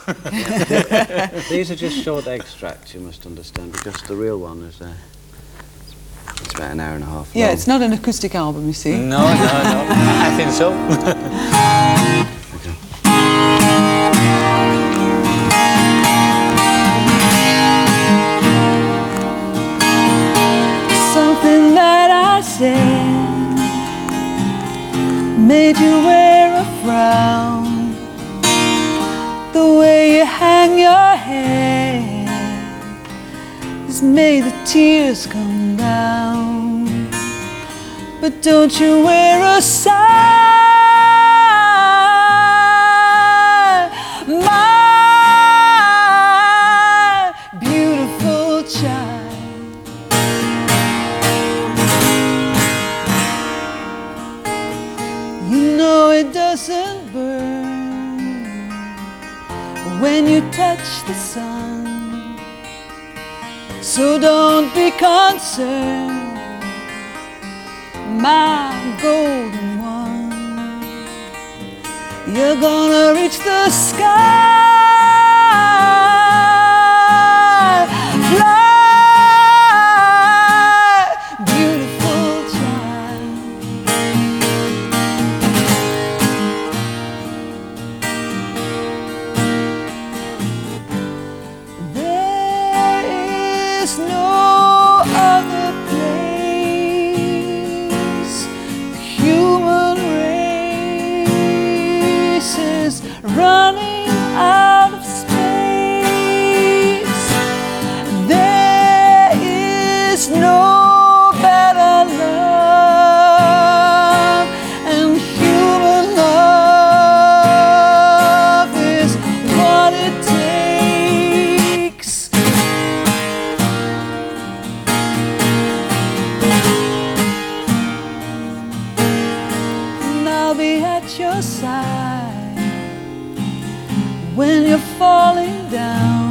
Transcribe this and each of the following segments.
These are just short extracts, you must understand, because the real one is it's about an hour and a half long. Yeah, it's not an acoustic album, you see. No, I think so. Okay. Something that I said made you wear a frown. The way you hang your head has made the tears come down. But don't you wear a sigh, my beautiful child. You know it doesn't burn when you touch the sun, so don't be concerned, my golden one. You're gonna reach the sky. Fly, beautiful child. There is no other place. The human race is running out of space. There is no better love, and human love is what it takes. And I'll be at your side when you're falling down.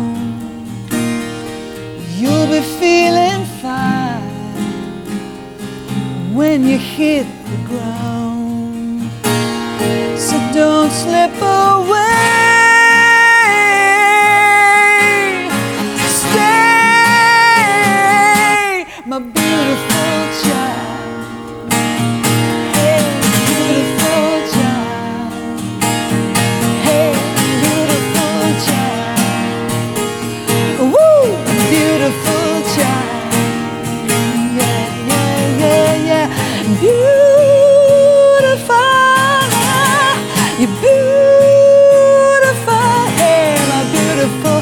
You'll be feeling fine when you hit the ground. So don't slip away. Stay, my beautiful child. Hey, beautiful child. Hey, beautiful child. Woo, beautiful child. Yeah, yeah, yeah, yeah. Beautiful, you're beautiful. Hey, my beautiful,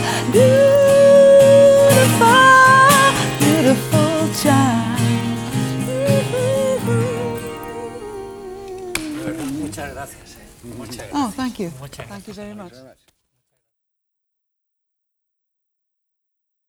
beautiful, beautiful child. Muchas gracias. Muchas gracias. Oh, thank you. Muchas Thank you very much.